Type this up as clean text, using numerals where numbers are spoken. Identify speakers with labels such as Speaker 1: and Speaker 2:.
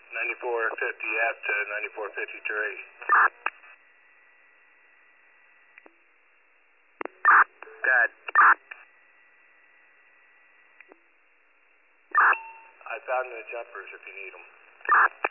Speaker 1: 9450F to 9453.
Speaker 2: Good.
Speaker 1: I found the jumpers if you need them.